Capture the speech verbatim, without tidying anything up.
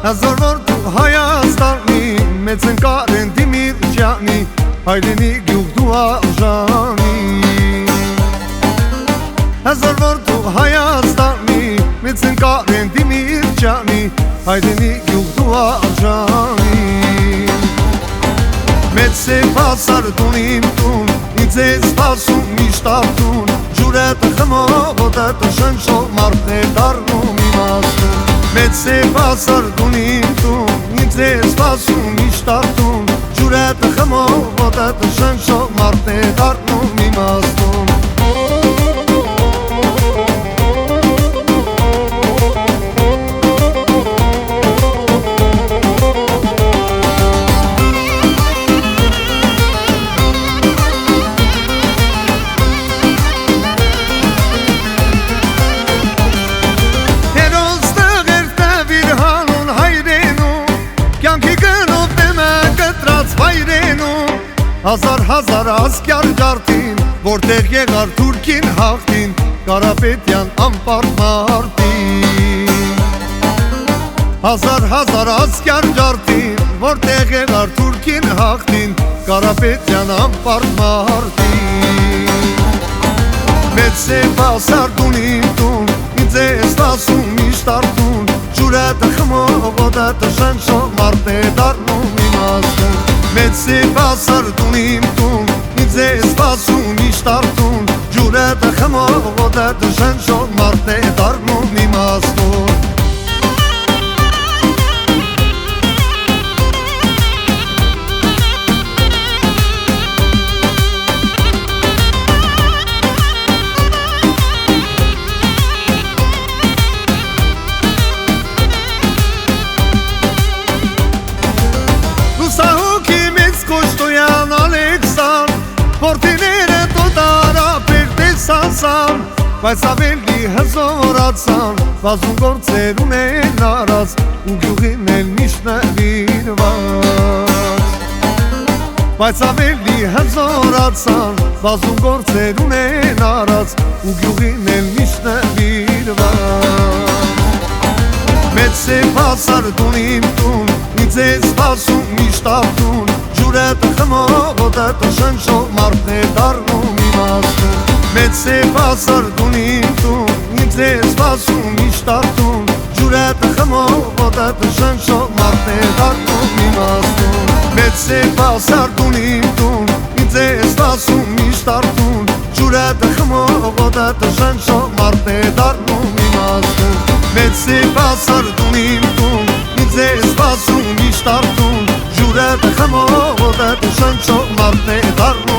Հազար որ դու Հայաստանի մեծ ընկար են դիմիր ջանի հայրենի գյուղ դու արժանի Հազար որ դու Հայաստանի մեծ ընկար են դիմիր ջանի հայրենի գյուղ դու արժանի Մեծ սեպասար տուն իմ տուն ինձ է սպասում միշտ արտուն ջուրետը խմող ոտետը շնչող մարդ է դառնում իմաստուն Մեծ սեպասար տուն իմ տուն ինձ է սպասում միշտ արտուն ջուրետը խմող ոտետը շնչող մարդ է դառնում իմաստուն Հազար հազար ասկյար ջարդին, որտեղ եղար թուրքին հաղթին, Կարապետյան անպարտ մարտին Հազար հազար ասկյար ջարդին, որտեղ եղար թուրքին հաղթին, Կարապետյան անպարտ մարտին Մեծ սեպասար տուն իմ տուն, ինձ է սպասում միշտ արտուն, ջուրետը խմող ոտետը շնչող մարդ է դառնում իմաստուն Մեծ սեպասար տուն իմ տուն, ինձ է սպասում միշտ արտուն, ջուրետը խմող ոտետը շնչող մարդ է դառնում իմաստուն Որտիները տոտարապեր տեսացան, բայց ավելի հզորացան, վազում գործեր ունեն արած, ու գյուղին էլ միշտ նվիրված Բայց ավելի հզորացան, վազում գործեր ունեն արած, ու գյուղին էլ միշտ նվիրված Մեծ սեպասար տուն իմ տուն, ինձ է սպասում միշտ արտուն Ջուրետը խմող ոտետը շնչող մարդ է դառնում իմաստուն Մեծ սեպասար տուն իմ տուն, ինձ է սպասում միշտ արտուն Ջուրետը խմող ոտետը շնչող մարդ է դառնում իմաստուն Մեծ սեպասար տուն իմ տուն, ինձ է սպասում միշտ արտուն Ջուրետը խմող ոտետը շնչող մարդ է դառնում իմաստուն Մեծ սեպասար տուն իմ տուն, ինձ է սպասում միշտ արտուն Ջուրետը խմող ոտետը շնչող մարդ է դառնում